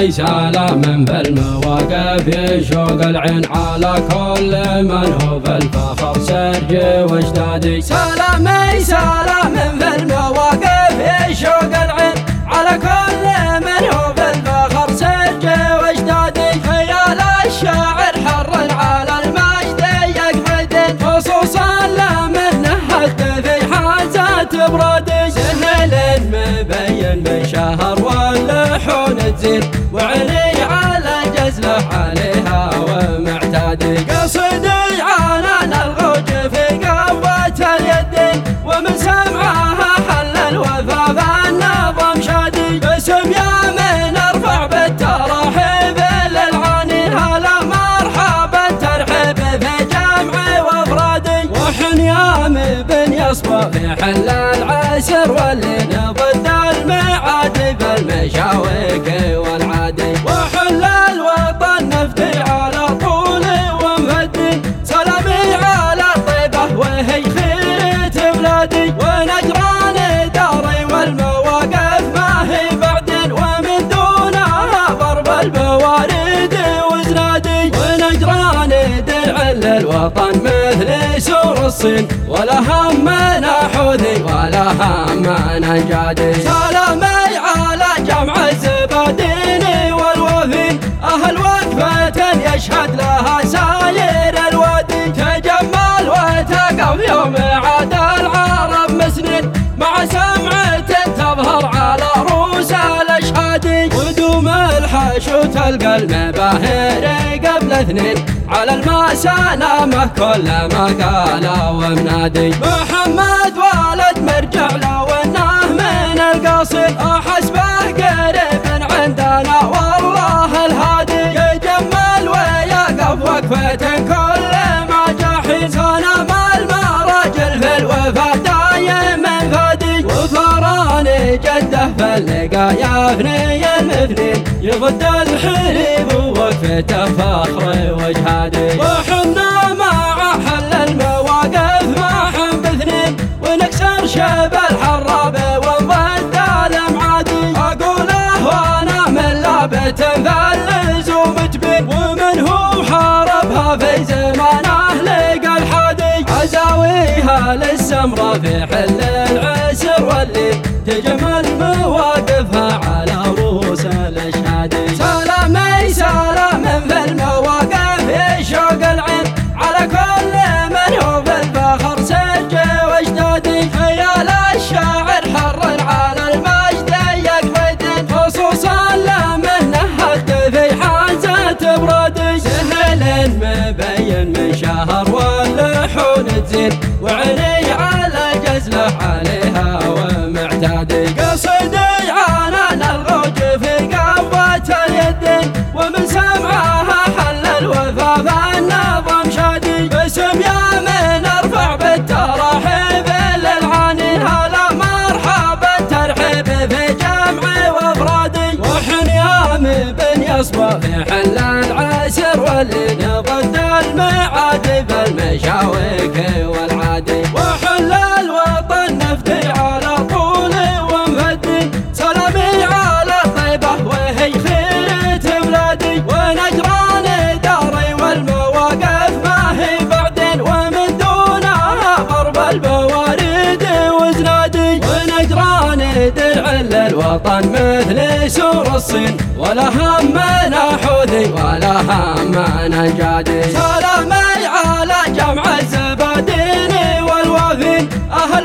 سلامي سلام في المواقف يشوق العين على كل من هو في الفخر سرجي واجدادي. سلامي سلام في المواقف يشوق العين على كل من هو في الفخر سرجي واجدادي. خيال الشاعر حر على المجد يقعد خصوصا لمن حد في حازات برادي. سهل مبين من شهر واللحون تزيد وعلي على جزله عليها ومعتادي. قصدي عنان الغوج في قوة اليدين ومن سمعها حل الوفا فالنظم شادي. باسم يامين ارفع بالترحيب للعانين هلا مرحبا ترحيب في جمعي وافرادي. وحن يامي بن يصبح في حل العسر واللين ضد المعادي بالمشاوق والعادي. وحل الوطن نفتي على طولي ومهدي سلامي على الطيبة وهي خيرة بلادي. ونجران داري والمواقف ما هي بعدين ومن دونها ضرب البوارد وزنادي. ونجران درع للوطن مثل سور الصين ولا همنا حوثي ولا همنا جادي. سلامي على جمع الزبادين والوفين أهل وقفة يشهد لها ساير الوادي. تجمل وتقف يوم عاد العرب مسند مع سمعة تظهر على رؤوس الأشهادي. ودوم الحشو تلقى المباهر قبل اثنين على المسانمة كل مقالة ومنادي. محمد والد مرجع لو انه من القصيد احسبه قريب عندنا والله الهادي. يجمل ويقف وقفة كل ما جاحي صنم المراجل في الوفا دايما فادي. وفراني جده في اللقا يفني المثنين يضد الحريب ووقفته فخر واجهادي. وحنا مع حل المواقف ما حن باثنين ونكسر شب الحراب ونضد المعادي. اقوله وانا من لابة فلز ومتبين ومن هو حاربها في زمانه لقى الحادي. عزاويها للسمرة في حل العسر والليل تجمل مواقفها على رؤوس الاشهادي. سلامي سلام في المواقف يشوق العين على كل من هو في الفخر سجي واجدادي. خيال الشاعر حر على المجد يقعد خصوصا لمن حد في حازات برادي. سهل مبين من شهر واللحون تزيد وعلي على جزله عليها ومعتادي. قصدي عنان الغوج في قوة اليدين ومن سمعها حل الوفا فالنظم شادي. باسم يامين ارفع بالترحيب للعانين هلا مرحبا ترحيب في جمعي وافرادي. وحن يامي بن يصبح في حل العسر واللين ضد المعادي بالمشاوق والعادي. وحل الوطن نفتي على طولي ومهدي سلامي على الطيبة وهي خيرة بلادي. ونجران داري والمواقف ما هي بعدين ومن دونها ضرب البوارد وزنادي. ونجران درع للوطن مثل سور الصين ولا همنا حوثي ولا همنا جادي. سلامي على جمع الزبادين والوفين أهل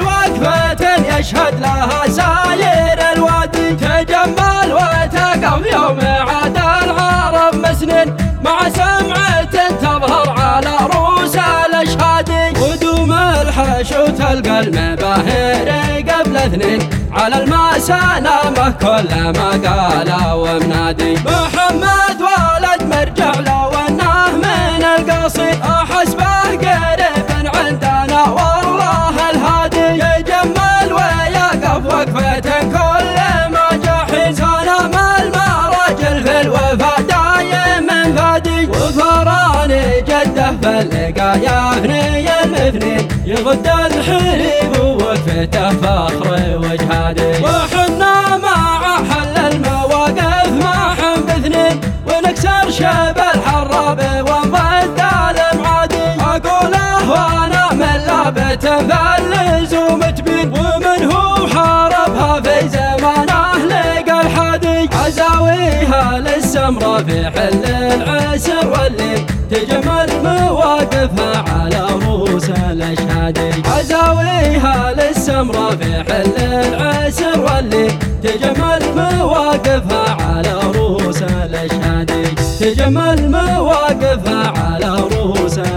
وقفة يشهد لها ساير الوادي. تجمل وتقف يوم عاد العرب مسند مع سمعة تظهر على رؤوس الأشهادي. ودوم الحشو تلقى المباهر قبل اثنين على المسانمة كل مقالة ومنادي. محمد والد مرجع لو انه من القصيد احسبه قريب عندنا والله الهادي. يجمل ويقف وقفة كل ما جاحي صنم المراجل في الوفا دايما فادي. وفراني جده في اللقا يفني المثنين يضد الحريب ووقفته فخر واجهادي. وحنا مع حل المواقف ما حن اثنين ونكسر شب الحراب ونضد المعادي. اقوله وانا من لابت فاللزوم تبين ومن هو حاربها في زمانه لقى الحادي. عزاويها للسمرة في حل العسر واللي تجمل مواقفها على رؤوس الاشهادي. عزاويها للسمرة في حل العسر واللي تجمل مواقفها على رؤوس الاشهادي. تجمل مواقفها على رؤوس